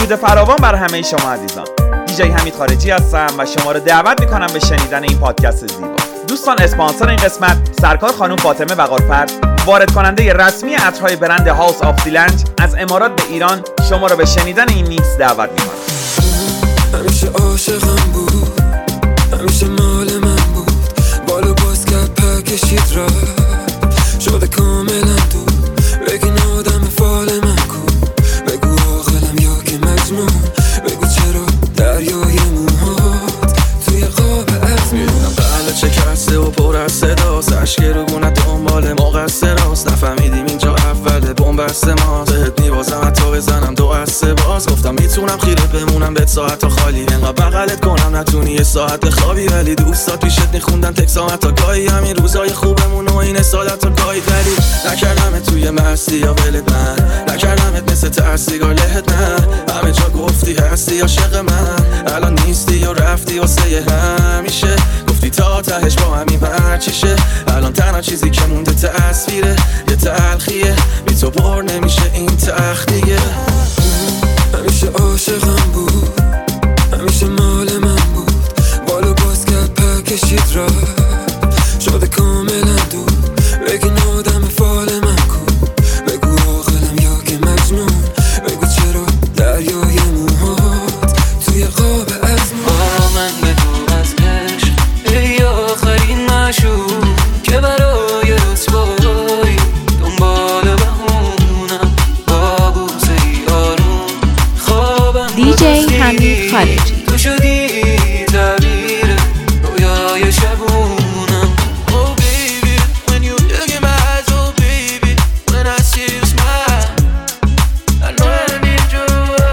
درود فراوان بر همه شما عزیزان. دیجی حمید خارجی هستم و شما رو دعوت میکنم به شنیدن این پادکست زیبا. دوستان، اسپانسر این قسمت سرکار خانم فاطمه وقارفرد، وارد کننده رسمی عطرهای برند هاوس آف سیلنج از امارات به ایران، شما رو به شنیدن این میکس دعوت میکنم. همیشه عاشقم بود، همیشه مال من بود، بالا باز کرد پر کشید رفت، شده کاملا دود، بگین آدم فال من کو، بگو عاقلم یا که مجنون، بگو چرا دریای موهات توی قاب عزم میدونم قلب چه کرسه و پر از صداست، عشق رو گونه دنبال مقصراست، نفهمیدیم اینجا اوله بومبست ماست، بهت میبازم حتی بزنم دو از سه باز، گفتم میتونم خیره بمونم بهت ساعت خالی، انقدر بغلت کنم نتونی یه ساعت بخوابی، ولی دوستات پیشت میخوندن تکسامت تا گاهی، همین روزای خوبمون و این سالت تا گاهی، ولی نکردمت توی مستی یا ولت من، نکردمت مثل ترسیگار لهت نه، همه جا گفتی هستی عاشق من، الان نیستی یا رفتی واسه همیشه، گفتی تا تهش با همین هرچیشه، الان تنها چیزی که مونده تصویره، یه تلخیه بی تو بر نمیشه این تخت دیگه. همیشه عاشقم بود، همیشه مال من بود، بالا باز کرد پر کشید رفت، شده کاملا دود، بگین آدم فال من کو، بگو عاقلم یا که مجنون، بگو چرا دریای موهات توی قاب عزم من بگو از عشق ای آخرین معشوق که برای رسوایی دنبال بهونم با بوسه ای آروم خوابم دیجی حمید خارجی تو شدی تعبیر رویای شبونم. Oh baby when you look in my eyes, oh baby when I see you smile I know I need you.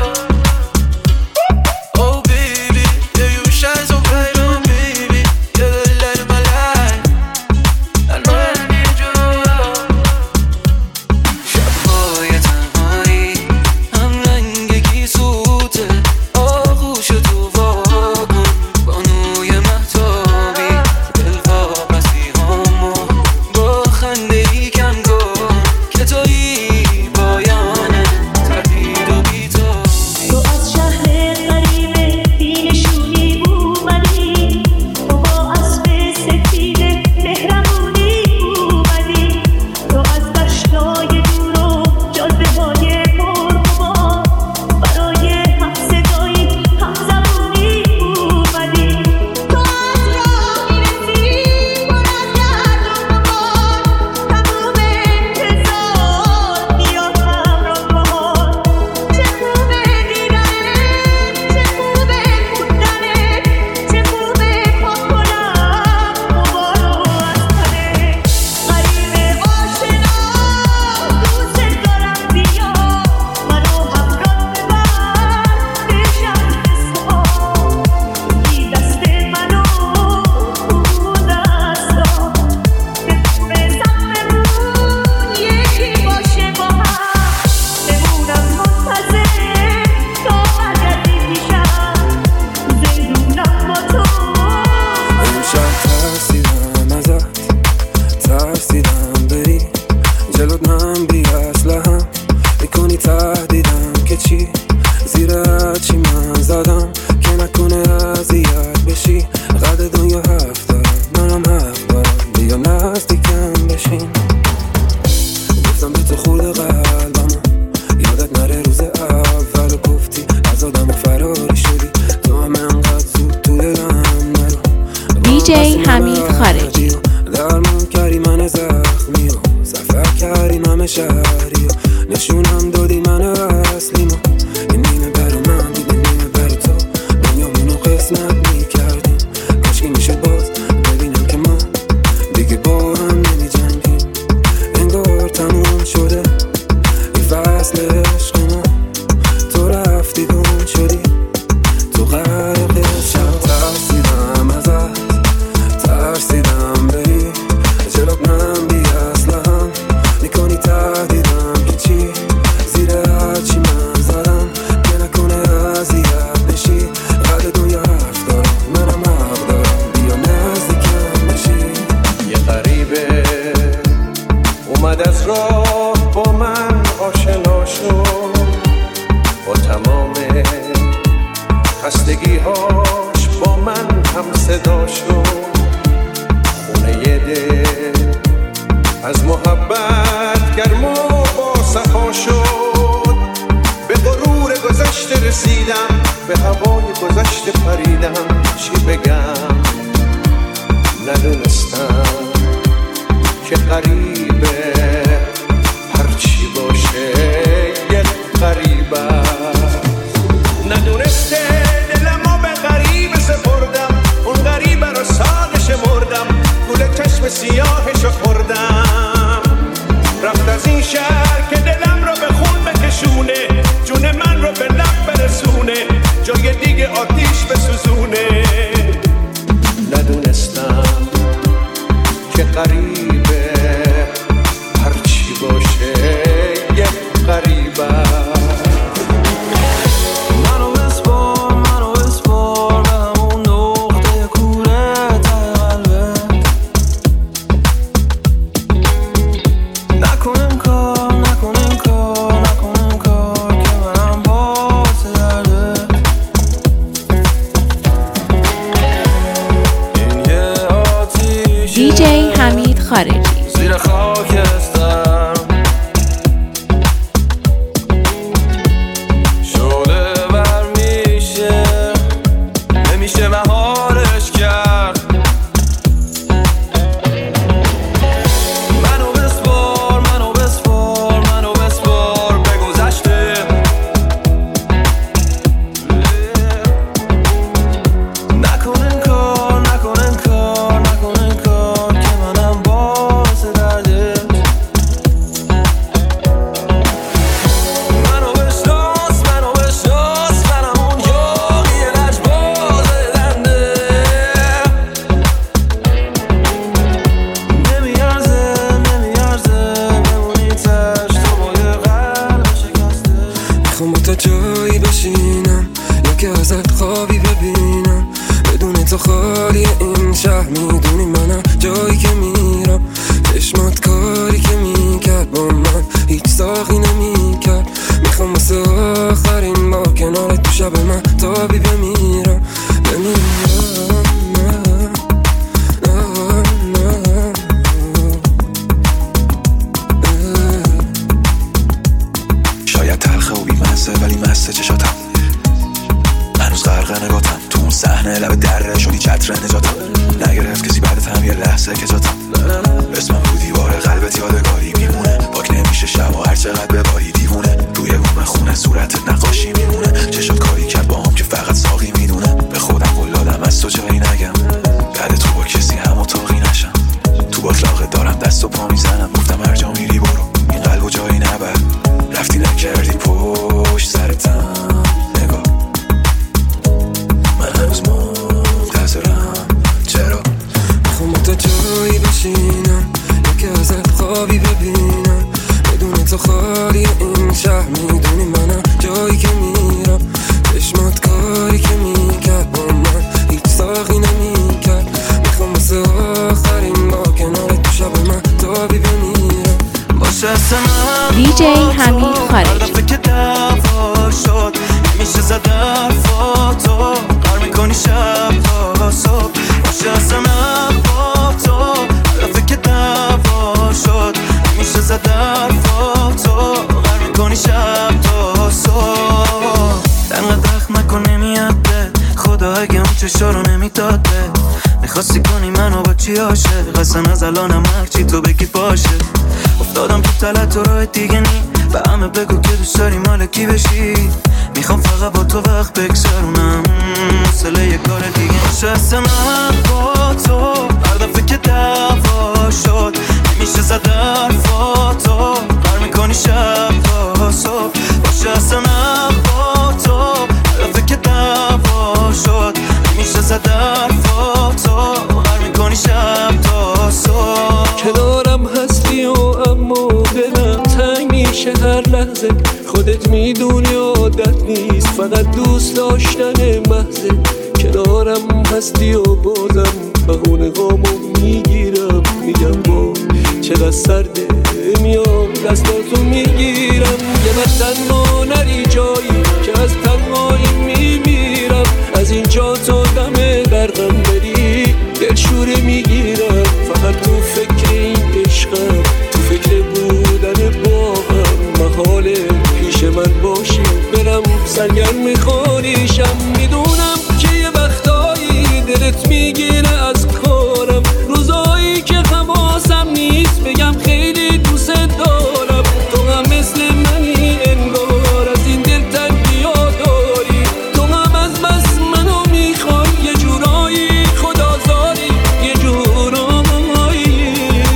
Oh baby yeah you shine so bright, oh baby you're the light of my life I know I need you. شب‌های تنهایی هم رنگی سوته آغوش تو واکن بانوی مهتابی دلقا مسیحامو با خنده ای کم کن که تویی پایانه تردید و بی‌تابی. تو از شهر غریبه بینشونی اومدی، تو با اسب سفید مهربونی اومدی، تو از دشتای دور و جاده‌های پرخمار برای همصدایی همزبونی اومدی، تو از راهی رسیدی پر از گرد و غبار، تموم انتظار میاد همراه بهار، چه خوبه دیدنت، چه خوبه موندنت، چه خوبه پاک کنم غبارو از تنت، غریب آشنا دوست دارم بیا منو همراه ببر بشم اسمها، بگی دست منو اون دستا بتونستم بمون یکی باشه با هم، بمونم منتظر تا برگردی پیشم، زندونم با تو. امشب ترسیدم ازت، ترسیدم بری جلوت، من بی اسلحه‌ام میکنی تهدیدم که چی، زیر هرچی من زدم که نکنه اذیت بشی، قد دنیا حرف دارم منم حرف دارم، بیا نزدیکم بشین، گفتم به تو خورده قلبم یادت نره روز اول و گفتی از آدم فراری شدی، تو هم انقدر زود تو دلم نرو، دیجی حمید خارجی درمون کردی من زخمی و سفر کردیم همه شهری و نشونم دادی من اصلیم و یه نیمه برا من دیگه نیمه برا تو، دنیامونو قسمت میکردیم، کاشکی میشه باز ببینم که ما دیگه با هم نمی جنگیم، انگار تموم شده این فصل عشق ما، تو رفتی گم شدی تو غرق شب، ترسیدم ازت، ترسیدم بری جلوت، من بی اسلحه‌ام میکنی تهدیدم که چی، زیر هرچی من زدم که نکنه اذیت بشی، قد دنیا حرف رسیدم به هوای گذشته پریدم چی بگم ندونستم که غریبه هرچی باشه یک غریبه ندونسته دلمو به غریبه سپردم اون غریبه رو ساده شمردم گل چشم سیاهشو خوردم رفت از این شهر که دلم رو به خون بکشونه جون من رو به لب برسونه جای دیگه آتیش بسوزونه ندونستم که غریبه هرچی باشه یک غریبه DJ حمید خارجی زیر خاکستر شعله بر میشه نمیشه مهارش کرد منو بسپار به گذشته نکن این کار که منم باعث دردت منو بشناس منم اون یاقی لجباز دنده نمیارزه بمونی تشت تو با یه قلب شکسته میخوام با تا جایی بشینم یا که ازت خوابی ببینم بدون تو خالی این شهر میدونی منم جایی که میرم چشمات کاری که میکرد با من هیچ ساقی نمیکرد میخوام واسه آخرین بار کنارت تو شب من تابی بمیرم شاید تلخه و بیمزه ولی مسته چشاتم هنوز غرق نگاتم تو اون صحنه لب دره شدی چتر نجاتم نگرفت کسی بعدت هم یه لحظه که جاتم اسمم رو دیواره قلبت یادگاری میمونه پاک نمیشه شب و هر چقدر بباری دیوونه روی بوم خونه صورتت نقاشی میمونه چشات کاری کرد با هم که فقط ساقی میدونه به خودم قول دادم از تو جایی نگم بعد تو با کسی هم اتاقی نشم تو باطلاقت دارم دست و پا میزنم گفتم هر جا میری برو این قلب و جایی نبر رفتی نکردی پشت سرتم نگاه من هنوز منتظرم چرا میخوام با تا جایی بشینم یا که ازت خوابی ببینم بدون تو خالی این شهر میدونی منم جایی که میرم چشمات کاری که میکرد با من هیچ ساقی نمیکرد میخوام واسه آخرین بار کنارت تو شب من تابی بمیرم باشه DJ حمید خارجی دفعه که دعوا شد میشه زد حرفاتو قرار میکنی شب تا صبح باشه اصلا با تو دفعه که دعوا شد میشه زد حرفاتو قرار میکنی شب تا صبح دنقدر دخم نکن نمیاده خدا اگه اون چشا رو نمیداده میخواستی کنی منو با چی عاشق اصلا از الانم هرچی تو بگی باشه افتادم تو تلت و راه دیگه نی به همه بگو که دوست داری مالکی بشی میخوام فقط با تو وقت بگذرونم مسئله یه کار دیگه نشسته من با تو هر دفعه که دعوا شد نمیشه زد حرفاتو قرار میکنی شب تا صبح باشه اصلا من با تو هر دفعه که دعوا شد نمیشه زد حرفاتو قرار میکنی شب تا صبح کنارم هستی و اما دلم تنگ میشه هر لحظه خودت میدونی عادت نیست فقط دوست داشتن محضه کنارم هستی و بازم بهونه قامو میگیرم میگم با چقدر سرده میام دستاتو میگیرم یه من تنها نری جایی که از تنهایی میمیرم از اینجا تا دم برقم بری دلشوره میگیرم فقط تو فکر این عشقم تو فکر بودن با هم محاله پیش من باشی برم دلم سرگرم خالیشم. میدونم که یه وقتایی دلت میگیره از کارم، روزایی که حواسم نیست بگم خیلی دوست دارم. تو هم مثل منی انگار از این دل تنگی ها داری، تو هم از بس منو میخوای یه جورایی خدازاری، یه جورایی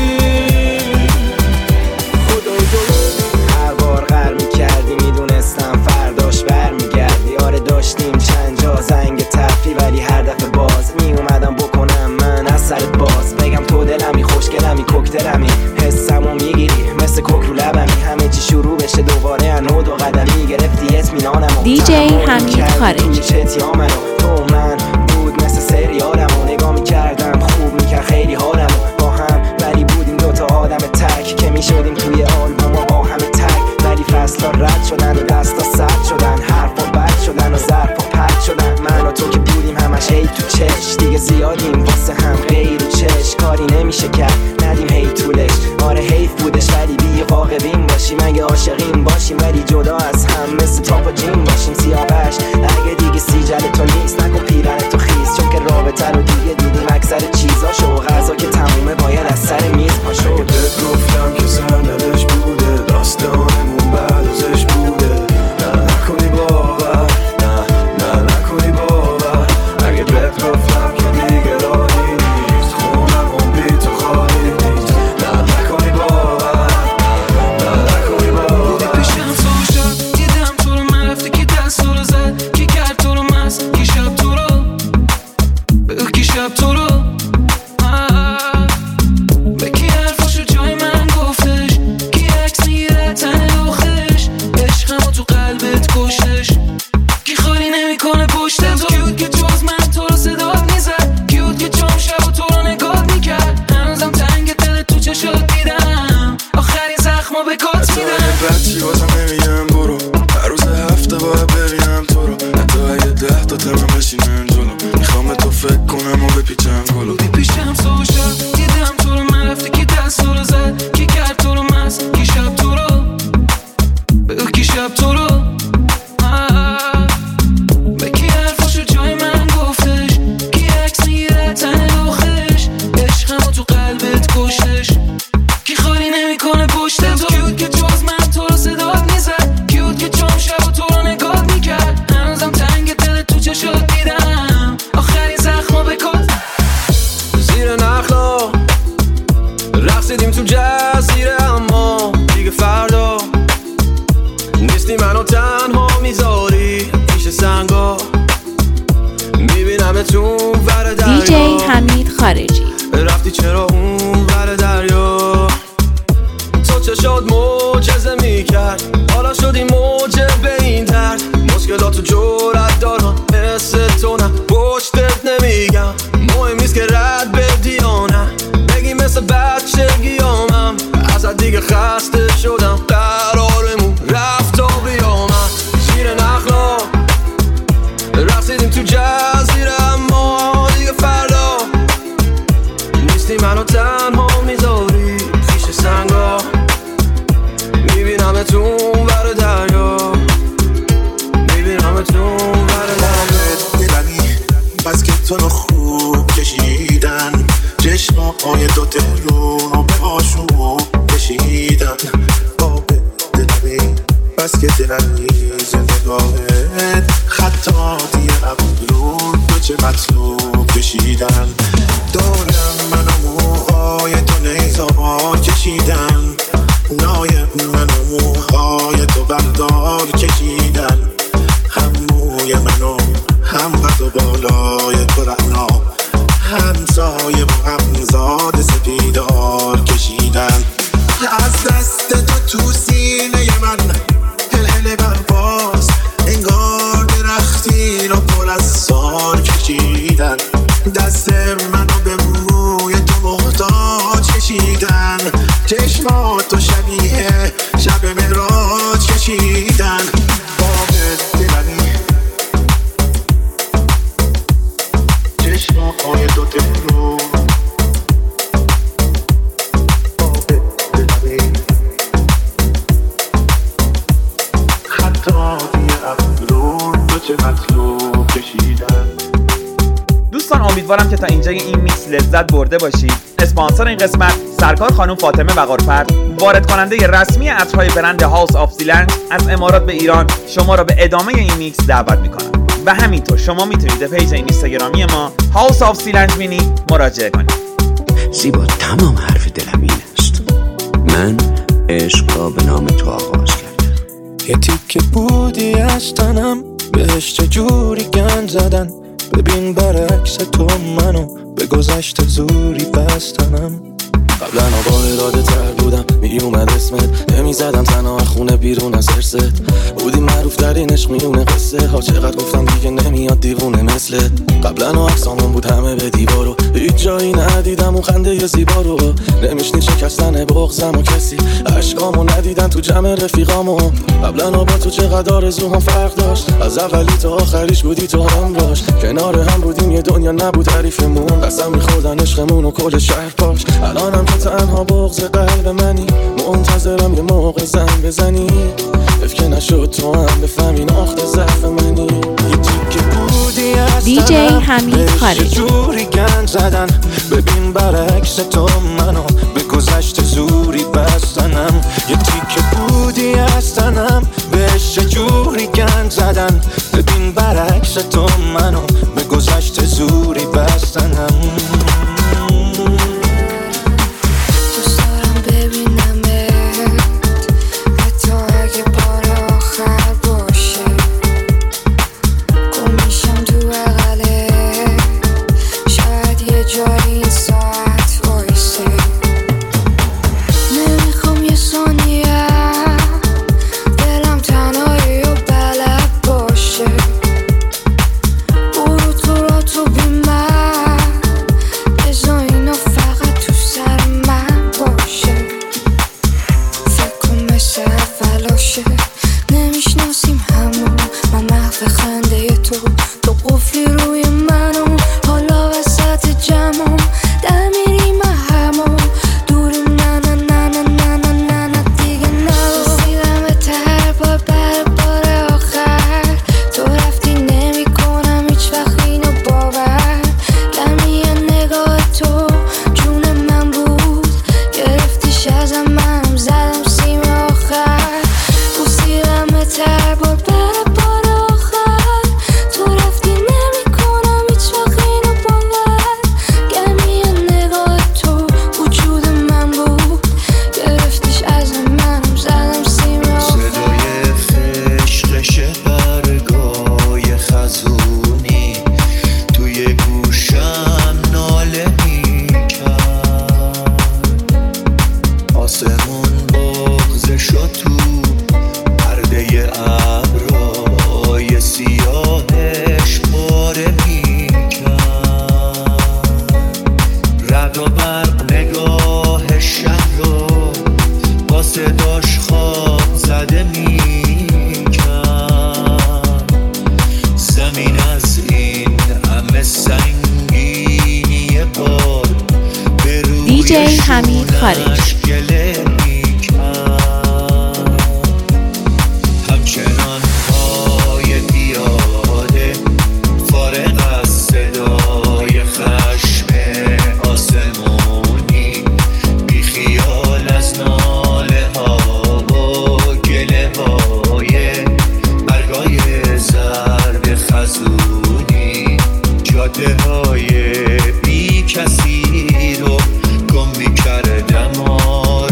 خدازاری. هر بار غر میکردی میدونستم فرداش بر میگردی. آره داشتیم چند جا زنگ تفری ولی هر دفعه باز میومدم بکنم من از سرت باز، بگم تو دلمی خوشگلمی کوکتلمی، حسمو میگیری مثل کوک رو لبمی، همه چی شروع بشه دوباره انو دو قدمی، گرفتی اطمینانمو دیجی حمید خارجی. تو من بود مثل سریالمو، نگاه میکردم خوب میکرد خیلی حالمو، با هم ولی بودیم دوتا آدم تک که میشدیم توی آلبوم و با همه تک، ولی فصلا رد شدن و دستا سرد شدن، حرفا بد شدن و ظرفا پرد شدن، من و تو که بودیم همش هی تو چش، دیگه زیادیم واسه هم غیر و چش، کاری نمیشه کرد ندیم هی طولش. آره حیف بودش ولی بی واقعیم باشیم، اگه عاشقیم باشیم ولی جدا از هم مثل تاپ و جیم باشیم. سیاوش اگه دیگه سیجل تو نیست نکن پیرن تو خیز، چون که رابطه رو دیگه دیدیم اکثر چیزاشو و غذا که تمومه باید از سر میز پاشو. اگه بهت گفتم که سرنوشت بوده داستانمون بعد ازش بوده، نه نکنی باور، نه نکنی باور. اگه بهت گفتم که دیگه راهی نیست خونمون بی تو خالی نیست، نه نکنی باور، نه نکنی باور. پیشم تو شب دیدم تو رو، من رفته که دست رو زد، کی کرد تو رو مست، کی شب تو رو بگو، کی شب تو رو به کی حرفاشو جای من گفتش، کی عکس میگیره تن لخش، عشقمو تو قلبت کشتش، کی خالی نمیکنه پشت تو، کیود که جز من تو رو صدات میزد، کیود که جام شب و تو رو نگاه میکرد، هنوزم تنگ دل تو چشات دیدم، آخرین زخمو به کات میدم. بچی بازم نمیگم برو، هر روز هفته باید ببینم تو رو، حتی اگه 10 تا تمام بشینم جلو، میخوام تو فکر کنم و بپیچم گلو. پیشم تو شب دیدم تو رو، من رفته که دست رو زد، کی کرد تو رو مست، کی شب تو رو بگو، کی شب تو رو به کی حرفاشو جای من گفتش، کی عکس میگیره تن لخش، عشقمو تو قلبت کشتش، کی خالی نمیکنه پشت تو، کیود که جز من تو رو صدات میزد، کیود که جام شب و تو رو نگاه میکرد، هنوزم تنگ دل تو چشات دیدم، آخرین زخمو به کات. زیر نخلا رقصیدیم تو جزیره، اما دیگه فردا نیستی منو تنها میذاری پیش سنگا، میبینم تو ور دریا. دیجی حمید خارجی. رفتی چرا اون ور دریا، تو چشات معجزه میکرد، حالا شدی موجه به این درد، مشکلاتو جرأت دارم مثل تو نه پشتت نمیگم، مهم نیست که رد بدی یا نه، بگی مثل بچگیامم، ازت دیگه خسته شدم، قرارمون رفت تا بیامم. زیر نخلا رقصیدیم تو جزیره، اما دیگه فردا نیستی منو تنها میذاری پیش سنگا، میبینم تو ور دریا، میبینم تو ور دریا. دلمی بس که تو رو خوب کشیدن، چشمای دو تهرون به پاشون کشیدن، با دلمی بس که دلمی زندگاهت خطاتی ابرون دو چه مطلوب کشیدن، دارم من و موهای تو نیزار کشیدن، نای من و موهای تو بردار کشیدن، هم موی منو هم قد و بالای تو رعنا، هم سایه و هم زاد سپیدار کشیدن، از دست تو تو سینه من هل برباز، انگار درختی رو پر از سار کشیدن، دست منو به موی تو محتاج کشیدن، چشماتو شبیه شب معراج کشیدن، باب دلمی چشمای دو تهرون، باب دلمی خطاتی ابرون تو چه مطلوب کشیدن. دوستان امیدوارم که تا اینجای این میکس لذت برده باشید. اسپانسر این قسمت سرکار خانم فاطمه وقارپرد، وارد کننده رسمی عطرهای برند هاوس آف سیلنج از امارات به ایران، شما را به ادامه این میکس دعوت میکنم و همینطور شما میتونید به پیج اینستاگرامی ما هاوس آف سیلنج مینی مراجعه کنید. زیبا تمام حرف دلم این است، من عشق را به نام تو آغاز کردم. یه تیکه بودی از تنم، بهش چجوری گند زدن. ببین برعکس تو منو به گذشت زوری بستنم. قبلا با اراده تر بودم، می اومد اسمت نمی زدم تنها خونه بیرون از ارست. بودی معروف ترین عشق میونه قصه ها، چقدر گفتم دیگه نمیاد دیوونه مثلت. قبلا عکسامون بود همه به دیوارو، هیچ جایی ندیدم اون خنده زیبا رو. نمیشنی شکستن بغضم و کسی عشقامو ندیدن تو جمع رفیقامو. قبلا با تو چقدر آرزوام فرق داشت، از اولی تا آخریش بودی تو همراش. کنار هم بودیم یه دنیا نبود تعریفمون، قسم میخوردن عشقمون و کل شهر پاش. الانم که تنها بغض قلب منی، منتظرم یه موقع زنگ بزنی. افکه نشد تو هم بفهمی نقطه ضعف منی. یه تیکه بودی از دیجی حمید خارجی، جوری گند زدن. ببین برعکس تو منو به گذشت زوری بستنم. یه تیکه بودی از تنم، بهش جوری گند زدن. ببین برعکس تو منو به گذشت زوری بستنم. دیجی حمید خارجی. همچنان پای پیاده فارغ از صدای خشم آسمونی، بی خیال از ناله ها و گله های برگای زرد خزونی، جاده های بی کسی رو گم می کردم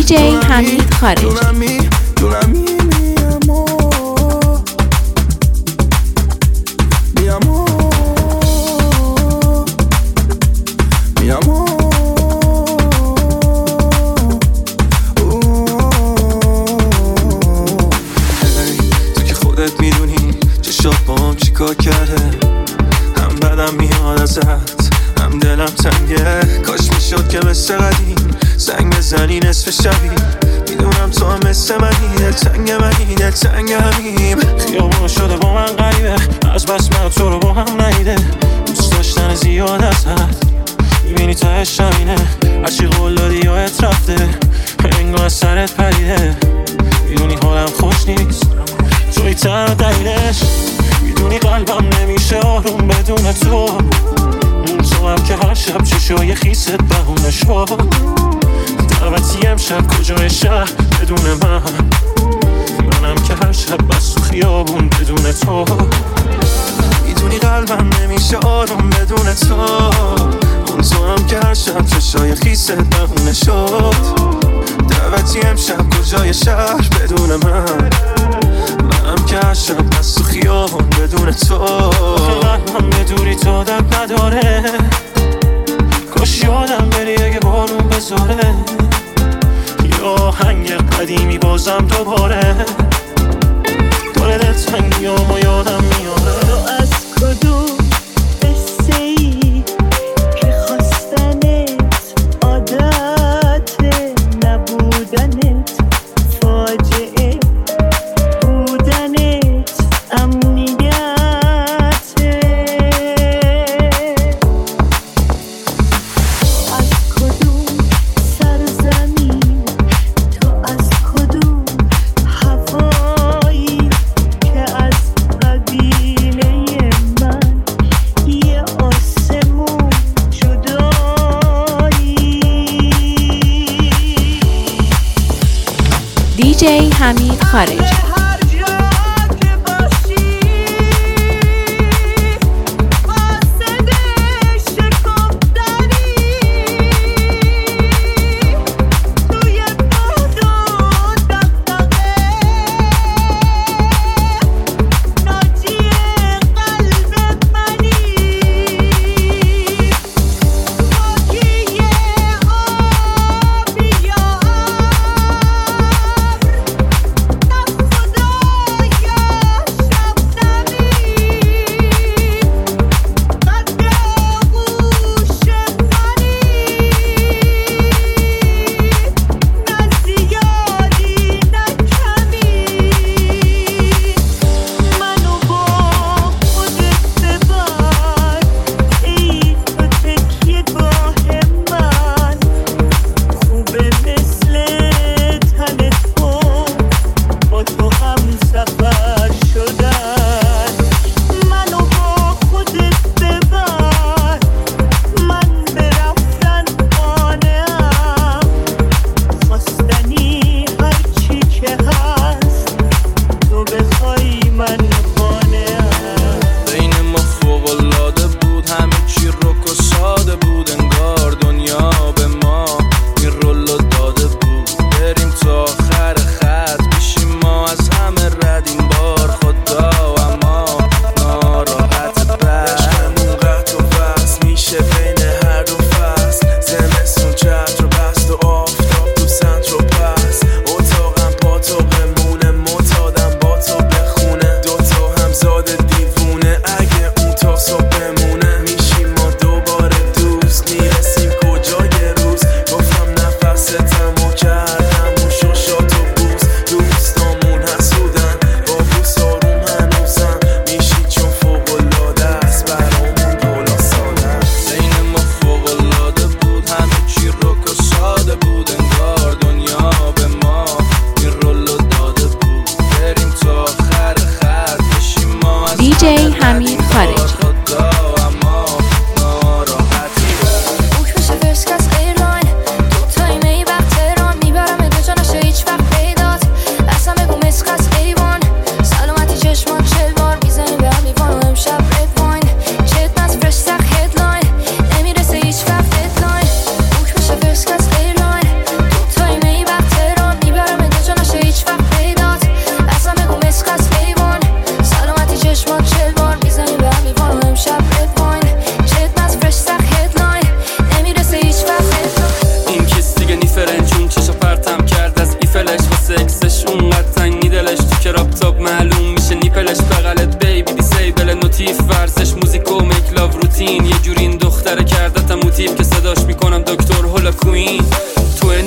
DJ حمید خارجی. کرده هم بدم میاد ازت هم دلم تنگه، کاش میشد که مثل قدیم زنگ بزنی نصف شبی. میدونم تو هم مثل منی، دلتنگ منی، دلتنگ همیم. خیابون شده با من غریبه، از بس من تو رو با هم نیده. دوست داشتن زیاد ازت میبینی تهش همینه، هرچی قول دادی یادت رفته انگار از سرت پریده. میدونی حالم خوش نیست توی تنها دلیلش، میدونی قلبم نمیشه آروم بدون تو. تو هم که هر شب چشای خیست بهونه شد. دعوتی امشب کجای شهر بدون منم که هر شب بس تو خیابون بدون تو. میدونی قلبم نمیشه آروم بدون تو. تو هم که هر شب چشای خیست بهونه شد. دعوتی امشب کجای شهر بدون منم که هر شب بس تو خیابون بدون تو. قلبم به دوری تو درد نداره، کاش یادم بری اگه بارون بذاره. یا آهنگ قدیمی بازم دوباره داره دلتنگیام و یادم میاره. تو از کدوم قصه ای که خواستنت عادت نبودنت فاجعه بودنت امنیته. از کدوم سرزمین، تو از کدوم هوایی که از قبیله من یه آسمون جدایی. DJ حمید خارجی. خدا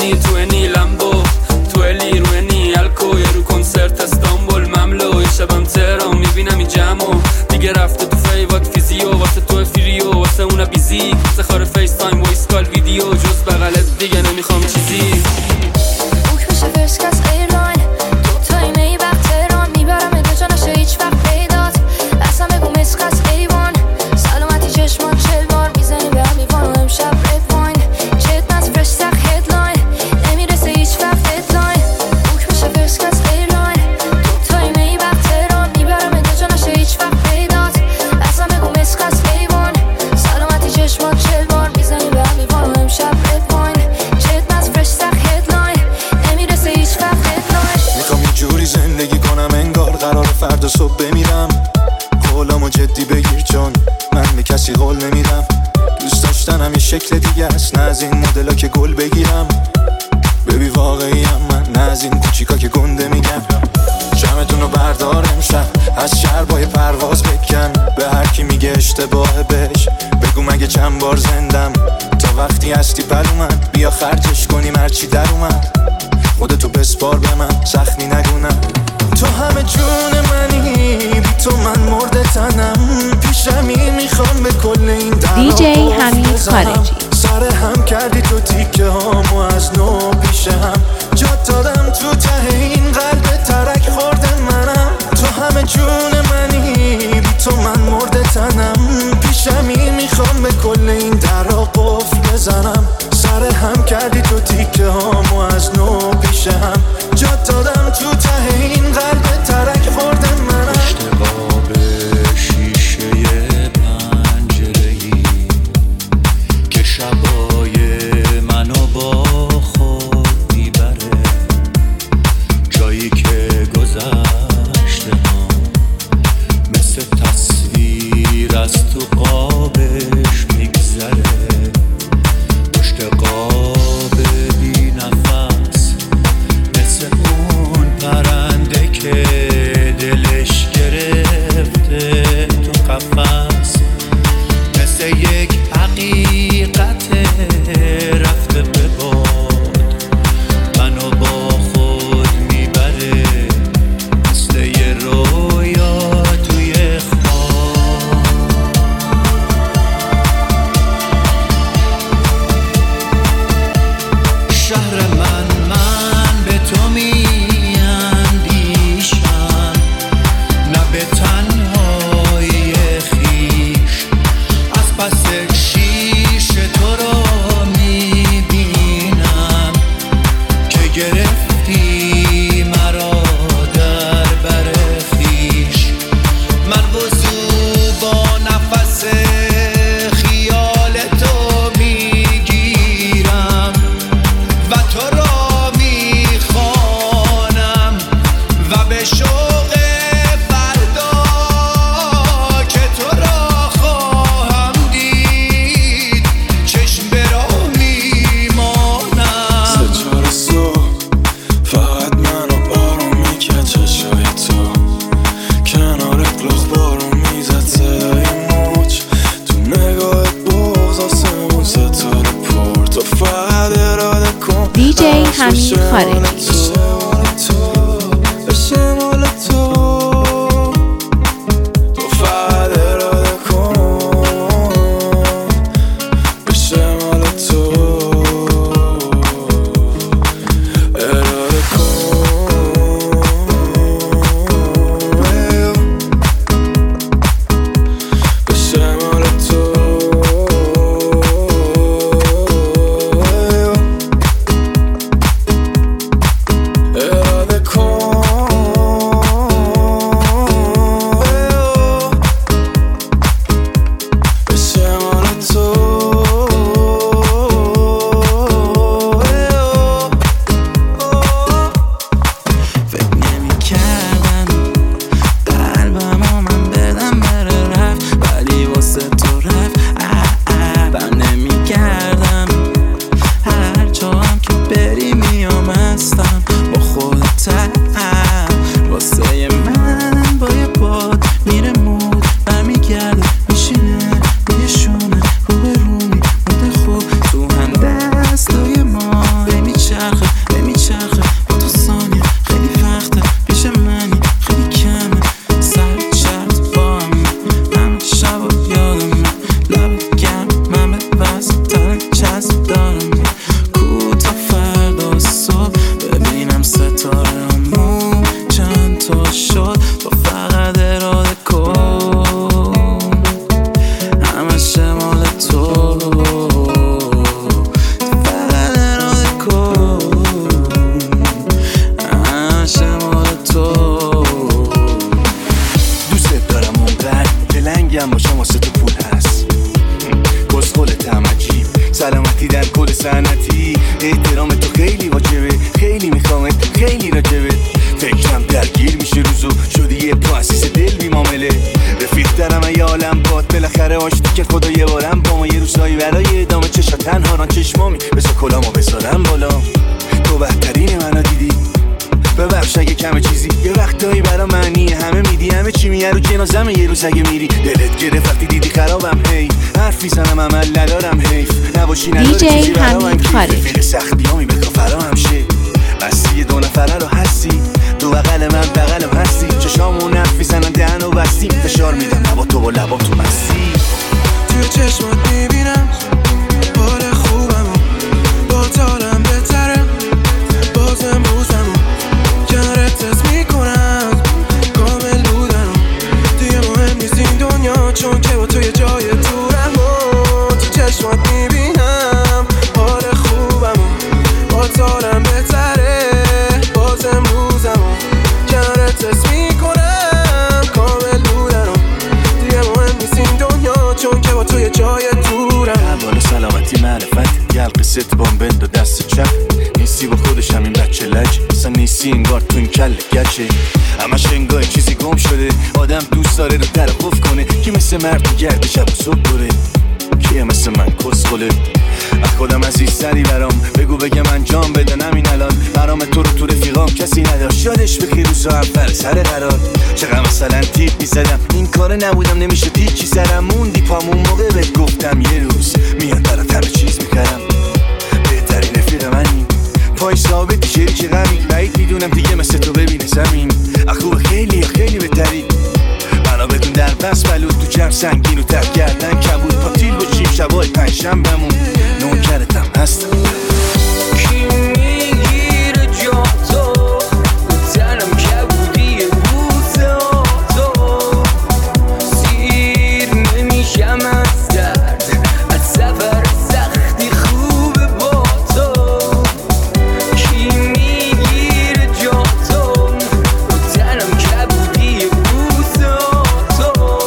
تو انی لمبو تو الی رو انی الکو یه رو کنسرت استانبول مملو یه شبم تهران میبینم این جمعو دیگه رفته تو فیوات فیزیو واسه تو فریو واسه اونا بیزی واسه خار فیس تایم وایس کال ویدیو جز بغلت دیگه نمیخوام چیزی بوک میشه فرسکس ایرلاین تو تایمه وقت تهران میبرم ادوجا نشه هیچ وقت پیدات اصلا بگو مسکس ایوان سلامتی چشمان 40 بار میزنی به هم میوان و امشب رد واین چت نز فرش سخ هدلاین نمیرسه هیچ وقت ددلاین بوک میشه فرسکس ایرلاین تو تایمه وقت تهران میبرم ادوجا نشه هیچ وقت پیدات اصلا بگو مسکس ایوان سلامتی چشمان 40 بار میزنی به هم میوان و امشب رد واین چت نز فرش سخ هدلاین نمیرسه هیچ وقت ددلاین میخوام یه جوری زندگی کنم انگار قرار فردا صبح بمیرم قولامو جدی بگیر چون من به کسی قول نمیدم دوست داشتنم یه شکل دیگه است نه از این مدلا که گل بگیرم ببی واقعیم من نه از این کوچیکا که گنده میگم جمعتونو بردار امشب از شربای پرواز بکن به هر کی میگه اشتباه بهش بگو مگه چند بار زندم تا وقتی هستی بلو من بیا خرجش کنیم هرچی در اومد خودتو بسپار به من سختی نگونم تو همه جون منی بی تو من مرده تنم پیشمی میخوام به کل این دیجی حمید خارجی سر هم کردی تو تیکه هامو از نو پیش هم جات دادم تو ته این قلب ترک خورده منم تو همه جون منی بی تو من مرده تنم پیشمی میخوام به کل این درا قفل بزنم سر هم کردی تو تیکه هامو از نو پیش هم جات دادم تو ته این قلب ترک خورده منم اشتباه شیشه پنجره‌ای که شبای منو با خود میبره جایی که گذشته ها مثل تصویر از تو قابش میگذره پشت قاب بی نفس مثل اون پرنده که دلش گرفته تو قفس مثل یک حقیقت رفته به باد منو با خود میبره مثل یه رویا توی خواب شهر من به تو میاندیشم نه به تنهایی خویش از پس شیش تو رو میبینم که گرفتی مرا در بر خویش من وضو با نفس خیال تو میگیرم و تو را میخوانم و به شوق فردا که تو را خواهم دید چشم به راه میمانم سه چهار صبح فقط منو بارون میکرد چشای تو کنارت لخ بارون میزد صدای موج تو نگاهت بغض آسمون ستاره پر تو فقط اراده کن دیجی حمید خارجی شمال تو تو فقط اراده کن به شمال تو اراده کن به شمال تو میمیه رو جنازم یه روز اگه میری دلت گرفت وقتی دیدی خرابم هی حرفی زنم عمل ندارم حیف نباشی نداره چیزی برام کیف سختیامی به کافرا هم شه بستی دو نفره رو هستی دو بغل من بغلم هستی چشامون حرفی زنن دهن و بستی فشار میدم لبا تو با لبا تو مستی توی چشمات میبینم حال خوبمو با تالم بهتره بازم روزمو کنارت تست میکنم کامل بودنو دیگه مهم نیست این دنیا چون که با توی جای دورم تو چشمات میبینم حال خوبمو با تالم بهتره بازم روزمو کنارت تست میکنم کامل بودنو دیگه مهم نیست این دنیا چون که با توی جای دورم اول سلامتی معرفت گل قصت بامبند و دست چپ نیستی با خودش همین بچه لج اصلا نیستی انگار تو این کل گچه همش انگار چیزی گم شده آدم دوست داره رو در خوف کنه کی مثل مرد گرده شب و صبح دوره کیه مثل من کسخله از خودم عزیزتری برام بگو بگم انجام بدن همین الان برام تو رو تو رفیقام کسی نداشت یادش بخیر روزا اول سر قرار چقدر مثلا تیپ میزدم این کار نبودم نمیشه پیچی سرم موندی پامون موقع بهت گفتم یه روز میاد برات همه چیز میکردم بهترین رفیق منی پای ثابتی شریک غمی بعید میدونم دیگه مثل تو ببینه زمین اخوب خیلی خیلی بهتری منو بدون در بس بلود تو جمع سنگین و تک گردن کبود پاتیل باشیم شبای پنجشنبهمون نوکرتم هستم کی میگیره جا تو تنم کبودی بوسه تو سیر نمیشم از درد از سفر سختی خوبه با تو کی میگیره جا تو تنم کبودی بوسه تو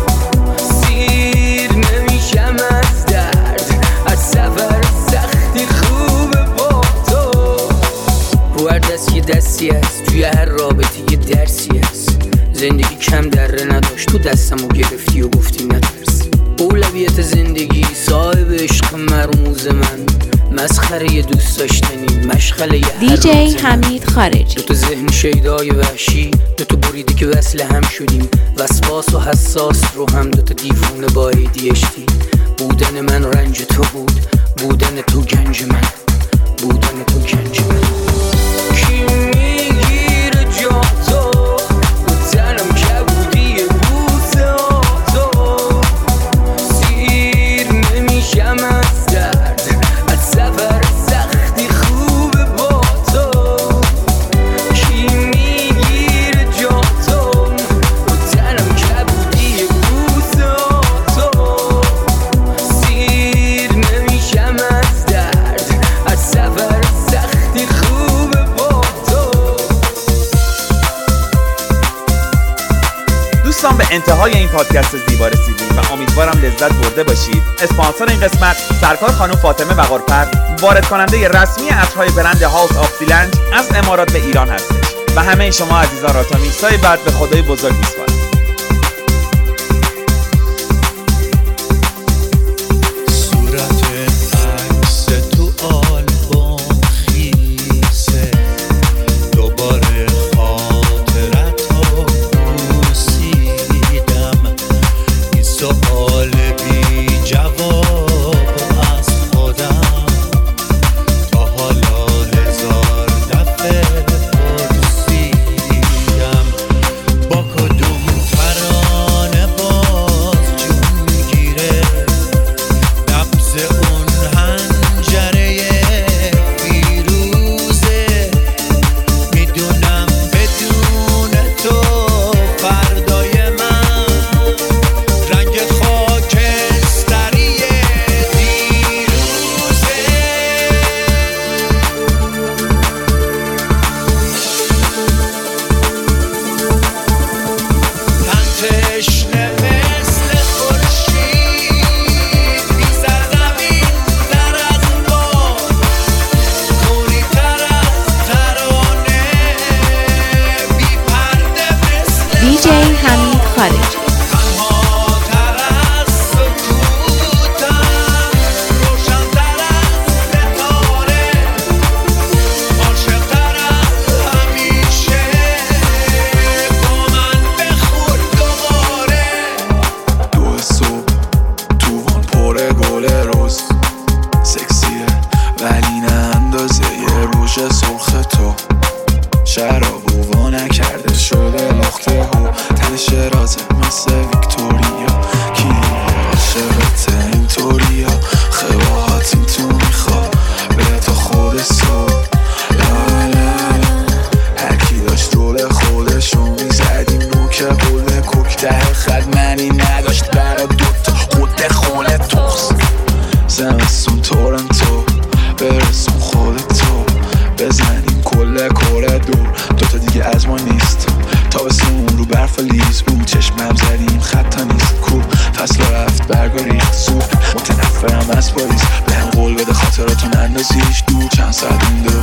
سیر نمیشم از درد از سفر سختی خوبه با تو رو هر دست یه دستی هست توی هر رابطه یه درسی هست زندگی کم دره نداشت تو دستمو گرفتی و گفتی نترس اولویت زندگی صاحب عشق مرموز من مسخره یه دوست داشتنی مشغله یه دیجی حمید خارجی تو ذهن شیدای وحشی تو بریده که وصل هم شدیم وسواس و حساس رو هم دوتا دیوونه با ADHD بودن من رنج تو بود بودن تو گنج من بودن تو گنج من کی میگیره جا تو تنم کبودی بوسه تو سیر نمیشم از درد از سفر سختی خوبه با تو کی میگیره جا تو تنم کبودی بوسه تو سیر نمیشم از درد از سفر سختی خوبه با تو دوستان به انتهای این پادکست زیبا رسیدیم و امیدوارم لذت برده باشید. اسپانسر این قسمت سرکار خانم فاطمه بقارپر، وارد کننده رسمی عطرهای برند هاوس آف دیلنج از امارات به ایران هستش و همه شما عزیزان را تا میکسای بعد به خدای بزرگ میسپارم. با کدوم شراب و وا نکرده شده لخته ها تنش رازه مثل ویکتوریا کلیه عاشقته اینطوریا خواهات این تو میخواد به تا خود صبح هرکی داشت رول خودشو میزدیم نوک قول کوک ته خد منی نداشت برا دوتا خود خوله توخس زمستون تورنتو برسون خودتو بزنیم کل کره دور دوتا دیگه از ما نیست تابستون رو برف لیز رو چشمم زدیم خطا نیست کو فصل رفت برگا ریخت زود متنفرم از پاریس بهم قول بده خاطراتو نندازیش دور چند ساعت مونده